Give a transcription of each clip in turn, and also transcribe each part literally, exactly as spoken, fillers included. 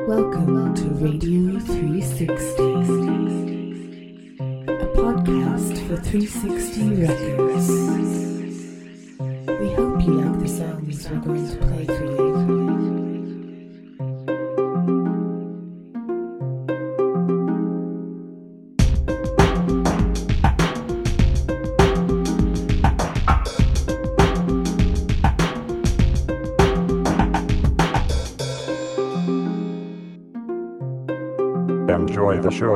Welcome to Radio three sixty, a podcast for three sixty Records. We hope you like the songs we're going to play for you. Enjoy the show.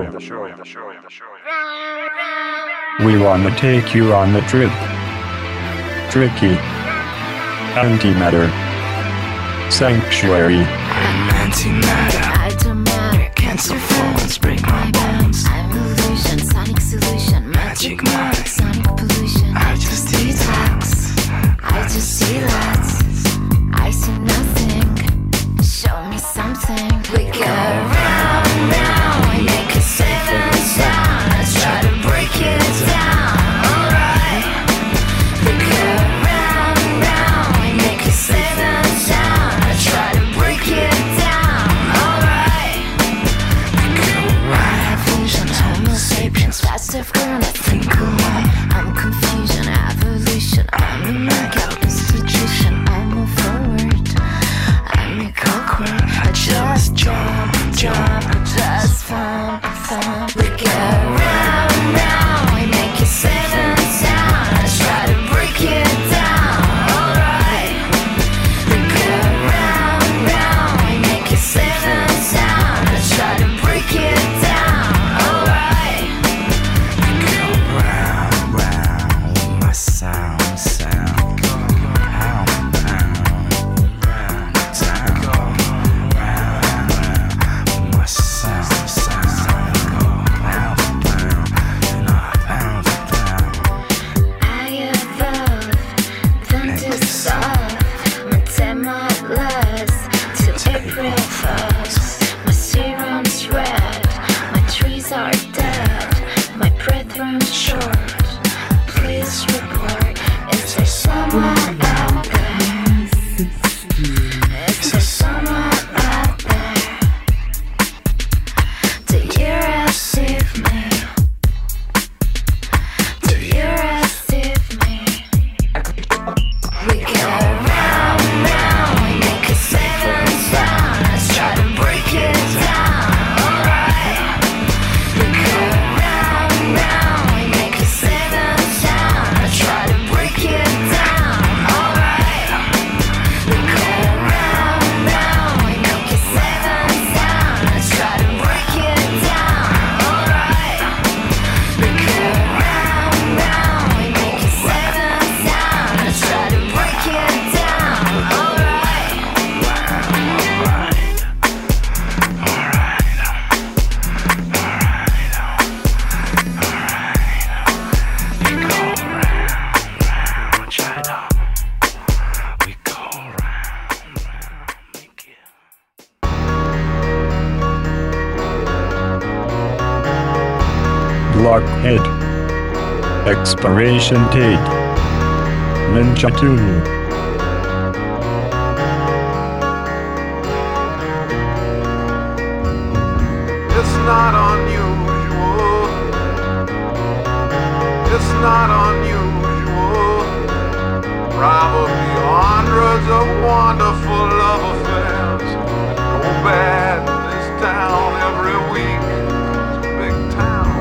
We want to take you on the trip. Tricky. Antimatter. Sanctuary. I'm antimatter. I don't matter. Cancel phones, break my bones. I'm illusion, sonic solution, magic mind, sonic pollution. I just detox. I just see lots. I see nothing. Show me something. We go round, round. We make a safer sound. Let's try to break it down. Alright. We go round, round. We make a safer sound. Let's try to break it down. Alright. We go right. Vision, Homo sapiens. Fast stuff grown. I think alone. I'm confusion, evolution. I'm a knockout institution. I move forward. I'm a cockroach. I just jump, jump. I just thump, thump. We go round, round. We make a seven sound. Let's try to break it down. Alright. We go round, round. We make a seven sound. Let's try to break it down. Alright. We go round, round. With my sound, sound. Pound, pound. Round, down. Round, round. With my sound, sound. Pound, pound. And I pound, pound. I evolve, then dissolve. My demo lasts till April falls. My serum's red, my trees are dead. My breath runs short. Please report, is there someone out there? Is there someone out there? Do you receive me? Do you receive me? We go round, round. We make a safer sound. Let's try to break it down. Alright. We go round, round. We make a safer sound. Let's try to break it down. Alright. We go round, round. We make a safer sound. Let's try to break it down. Alright. We go round, round. We make a safer sound. Let's try to break it down. Alright. Alright. We go round, round. Try to. We go round, round. Make it. Blockhead. Expiration date. Minchatoon. It's not unusual. It's not unusual. Probably hundreds of wonderful love affairs. Go bad in this town every week. It's a big town.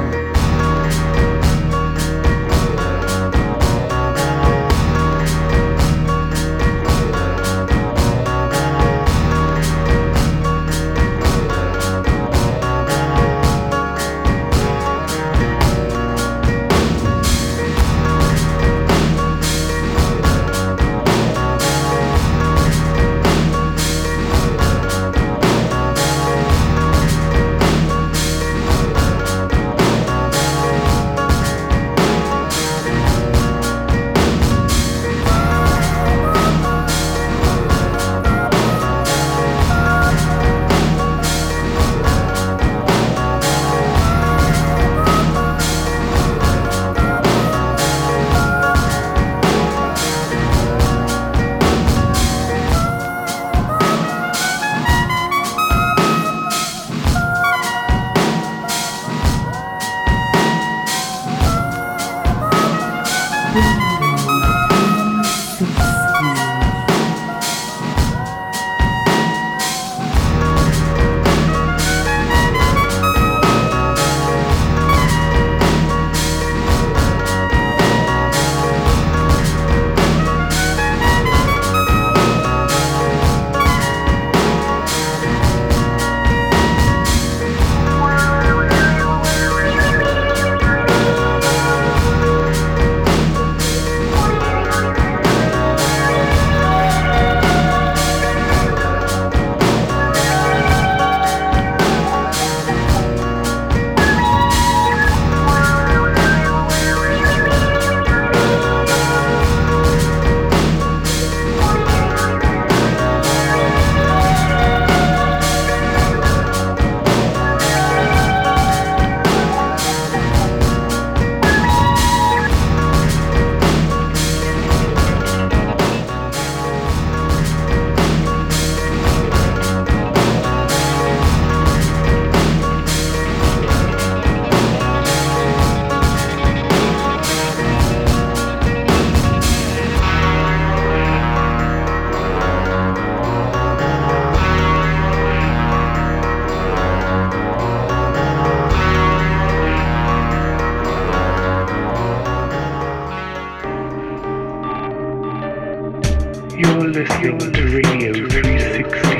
listening to Radio three sixty.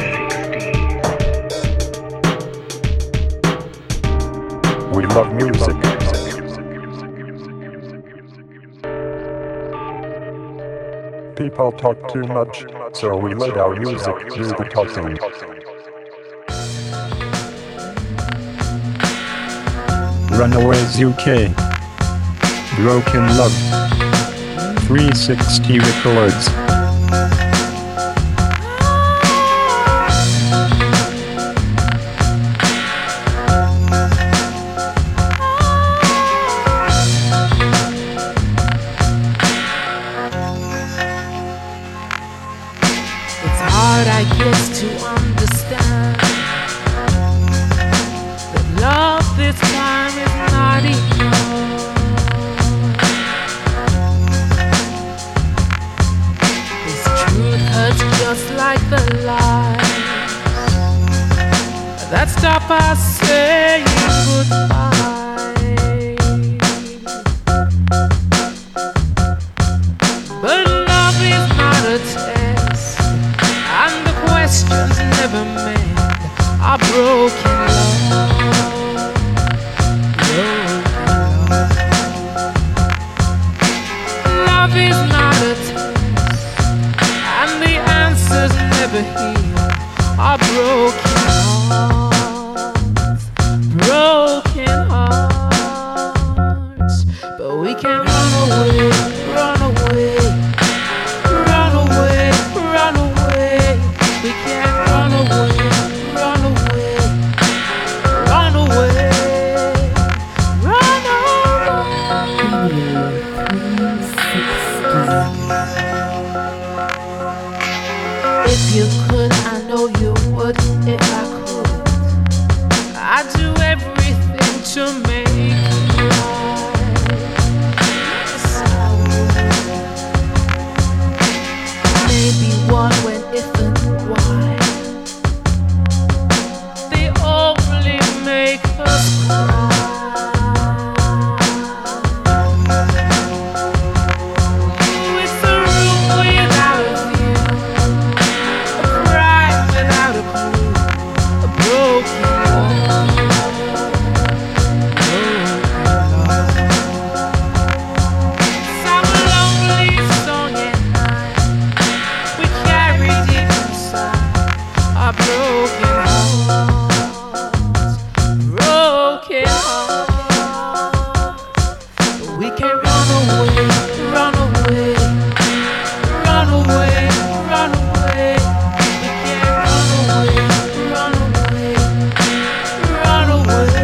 We love music. People talk too much, so we let our music do the talking. Runaways U K. Broken Love. three sixty Records. It's hard, I guess, to understand that love this time is not enough. This truth hurts just like the lies that stop us saying goodbye. But love is not a test, and the questions never mend our broken love. Broken love. Love is not a test, and the answers never heal our broken hearts. Broken hearts. But we can run away, run away. Run away, run away. We can't run away, run away, run away, run away. If you could, I know you would. If I could, I'd do everything to make it right. Yes, I would. Maybe one when, if and why they only make us cry. Ooh, it's a room without a view, a cry without a clue, a broken love, broken love. Some lonely song at night we carry deep inside our broken hearts, broken hearts. We can run away, run away, run away, run away. We can run away, run away, run away.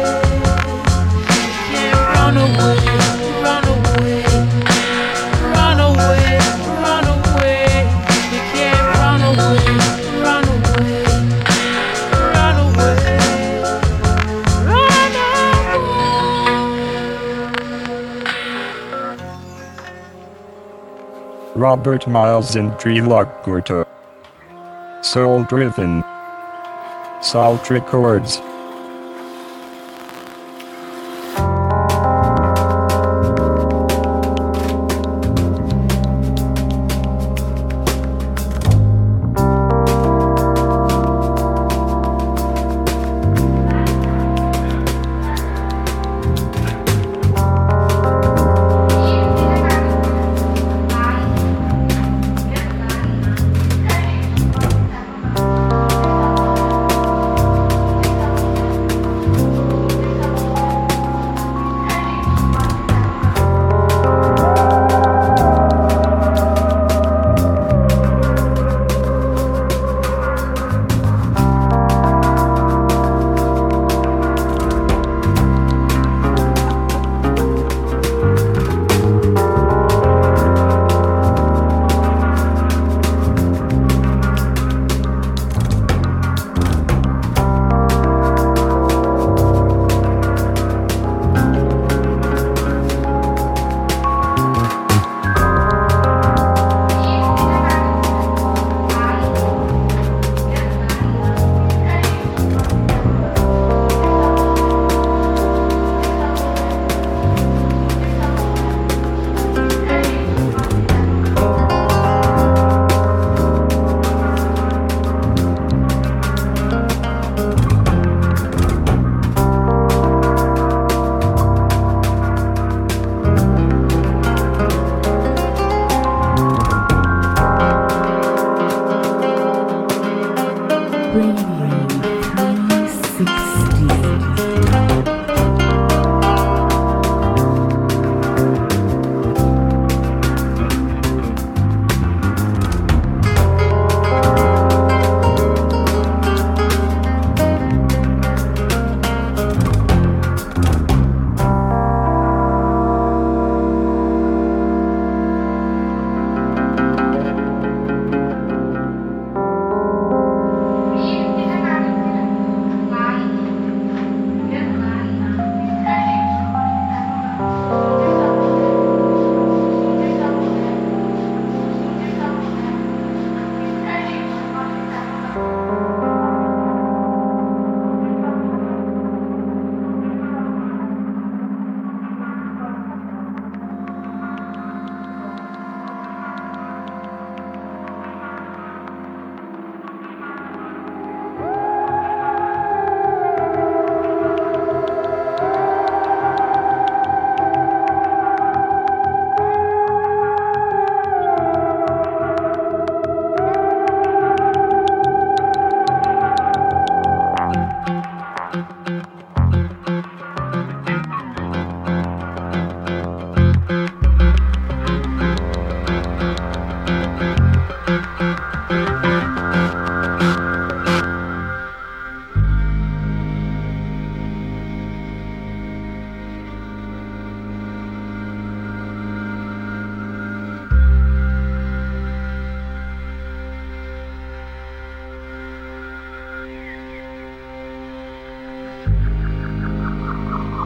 We can run away, run away, run away, run away. We can run away, run away, run away, run away. Robert Miles and Trilogurta. Soul Driven. Salt Records. Thank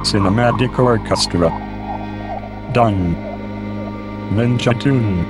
Cinematic Orchestra. Done. Ninja Tune.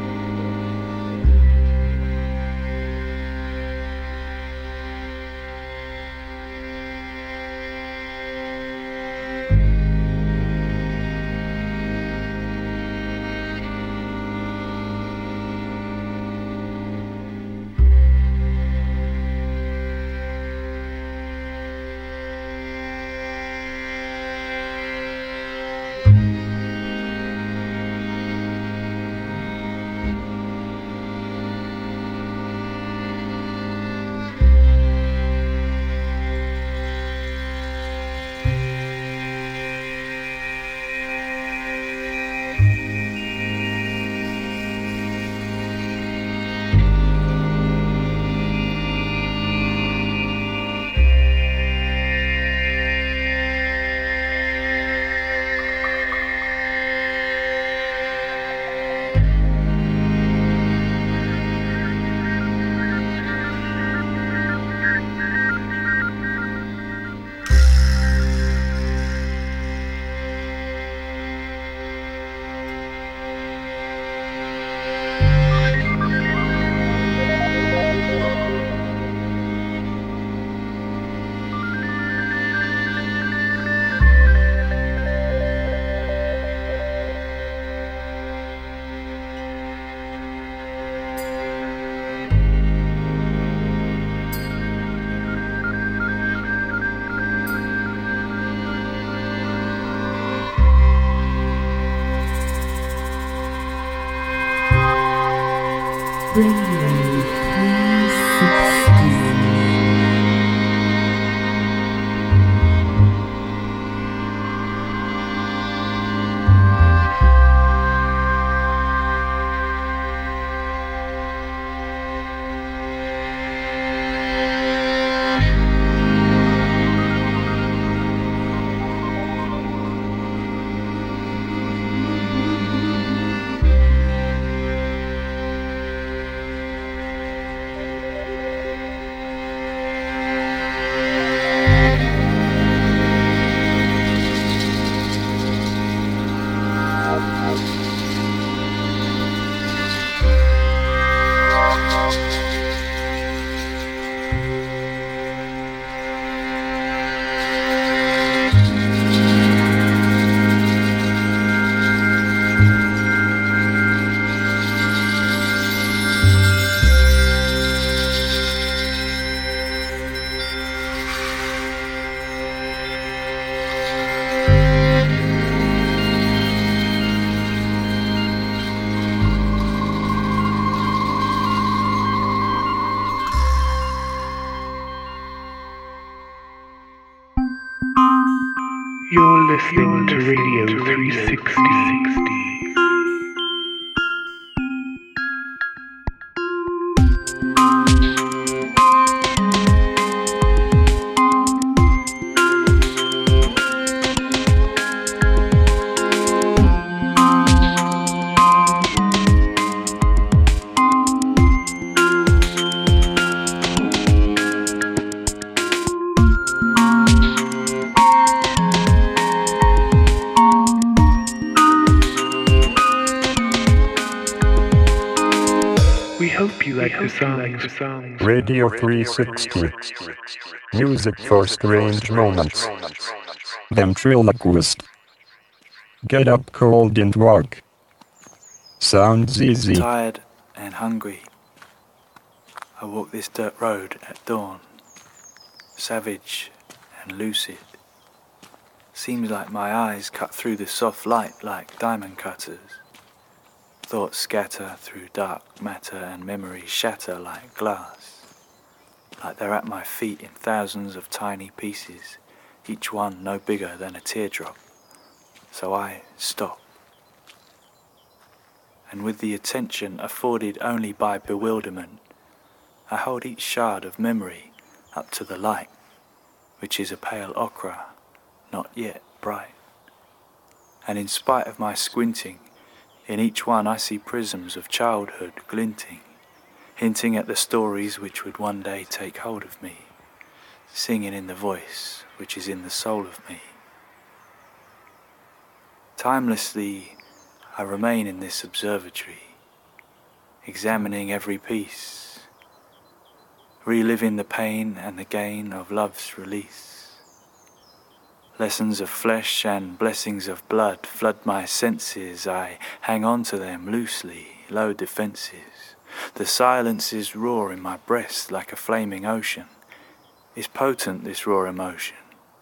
You're listening to Radio three sixty. Songs. Radio three sixty. Music for strange moments. Ventriloquist. Get up cold and walk. Sounds easy. Tired and hungry. I walk this dirt road at dawn. Savage and lucid. Seems like my eyes cut through the soft light like diamond cutters. Thoughts scatter through dark matter and memories shatter like glass. Like they're at my feet in thousands of tiny pieces, each one no bigger than a teardrop. So I stop. And with the attention afforded only by bewilderment, I hold each shard of memory up to the light, which is a pale ochre, not yet bright. And in spite of my squinting, in each one I see prisms of childhood glinting, hinting at the stories which would one day take hold of me, singing in the voice which is in the soul of me. Timelessly, I remain in this observatory, examining every piece, reliving the pain and the gain of love's release. Lessons of flesh and blessings of blood flood my senses. I hang on to them loosely, low defenses. The silences roar in my breast like a flaming ocean. Is potent this raw emotion.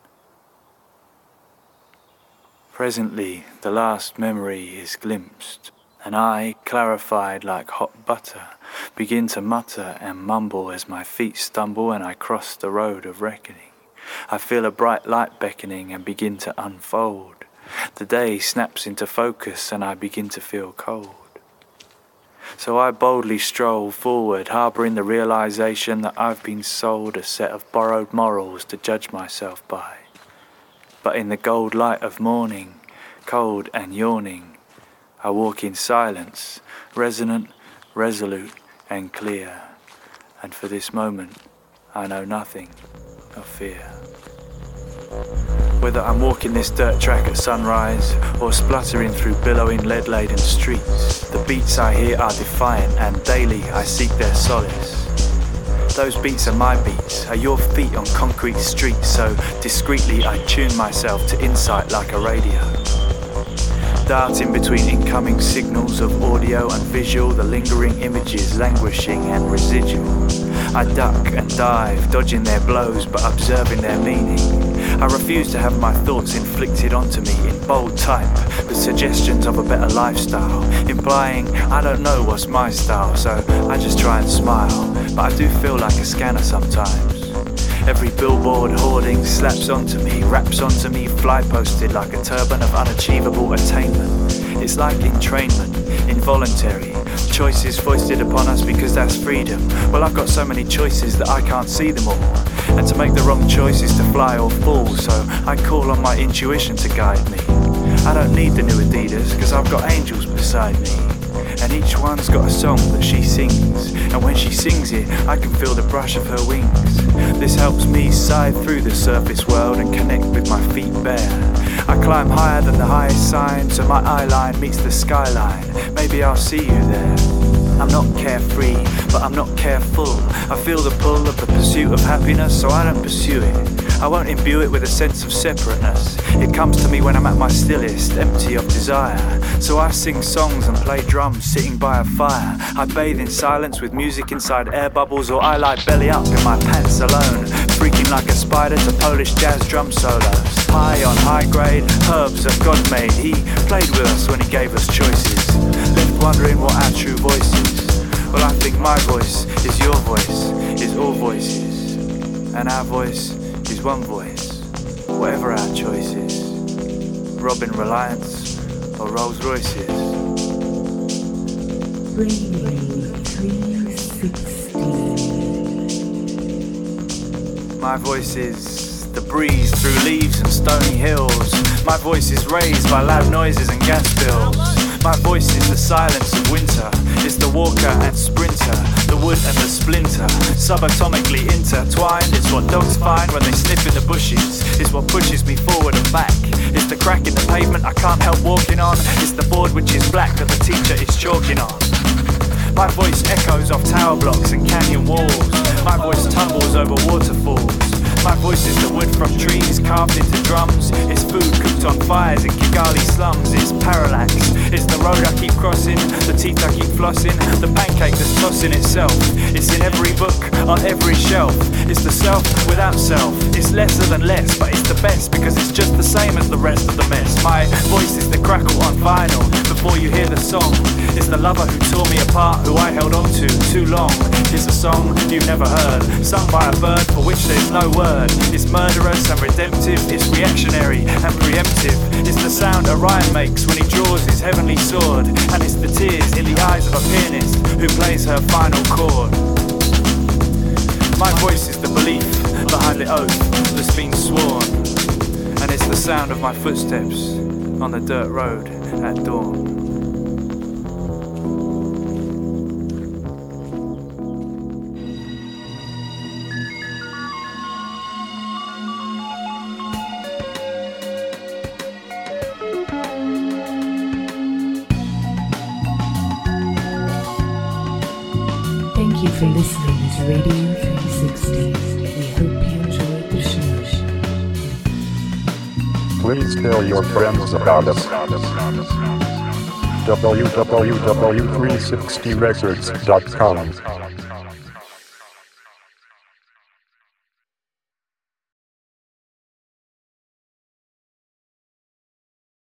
Presently, the last memory is glimpsed, and I, clarified like hot butter, begin to mutter and mumble as my feet stumble and I cross the road of reckoning. I feel a bright light beckoning and begin to unfold. The day snaps into focus and I begin to feel cold. So I boldly stroll forward, harbouring the realisation that I've been sold a set of borrowed morals to judge myself by. But in the gold light of morning, cold and yawning, I walk in silence, resonant, resolute and clear. And for this moment, I know nothing of fear. Whether I'm walking this dirt track at sunrise or spluttering through billowing lead-laden streets, the beats I hear are defiant and daily I seek their solace. Those beats are my beats, are your feet on concrete streets, so discreetly I tune myself to insight like a radio. Darting between incoming signals of audio and visual, the lingering images languishing and residual. I duck and dive, dodging their blows but observing their meaning. I refuse to have my thoughts inflicted onto me in bold type, the suggestions of a better lifestyle, implying I don't know what's my style, so I just try and smile, but I do feel like a scanner sometimes. Every billboard hoarding slaps onto me, wraps onto me, fly posted like a turban of unachievable attainment. It's like entrainment, involuntary, choices foisted upon us because that's freedom. Well, I've got so many choices that I can't see them all, and to make the wrong choice is to fly or fall, so I call on my intuition to guide me. I don't need the new Adidas, cause I've got angels beside me, and each one's got a song that she sings, and when she sings it, I can feel the brush of her wings. This helps me side through the surface world and connect with my feet bare. I climb higher than the highest sign, so my eye line meets the skyline. Maybe I'll see you there. I'm not carefree, but I'm not careful. I feel the pull of the pursuit of happiness, so I don't pursue it. I won't imbue it with a sense of separateness. It comes to me when I'm at my stillest, empty of desire. So I sing songs and play drums sitting by a fire. I bathe in silence with music inside air bubbles, or I lie belly up in my pants alone, freaking like a spider to Polish jazz drum solos. High on high grade, herbs that God made. He played with us when he gave us choices, left wondering what our true voice is. Well, I think my voice is your voice, is all voices, and our voice is one voice, whatever our choices. Robin Reliance or Rolls Royces. Radio three sixty. My voice is the breeze through leaves and stony hills. My voice is raised by loud noises and gas bills. My voice is the silence of winter. It's the walker and sprinter, the wood and the splinter, subatomically intertwined. It's what dogs find when they sniff in the bushes. It's what pushes me forward and back. It's the crack in the pavement I can't help walking on. It's the board which is black that the teacher is chalking on. My voice echoes off tower blocks and canyon walls. My voice tumbles over waterfalls. My voice is the wood from trees carved into drums. It's food cooked on fires in Kigali slums. It's parallax, it's the road I keep crossing, the teeth I keep flossing, the pancake that's tossing itself. It's in every book, on every shelf. It's the self without self. It's lesser than less, but it's the best because it's just the same as the rest of the mess. My voice is the crackle on vinyl before you hear the song. It's the lover who tore me apart, who I held on to too long. It's a song you've never heard, sung by a bird for which there's no word. It's murderous and redemptive, it's reactionary and preemptive. It's the sound Orion makes when he draws his heavenly sword, and it's the tears in the eyes of a pianist who plays her final chord. My voice is the belief behind the oath that's been sworn, and it's the sound of my footsteps on the dirt road at dawn. for listening to Radio three sixty. We hope you enjoyed the show. Please tell your friends about us. w w w dot three sixty records dot com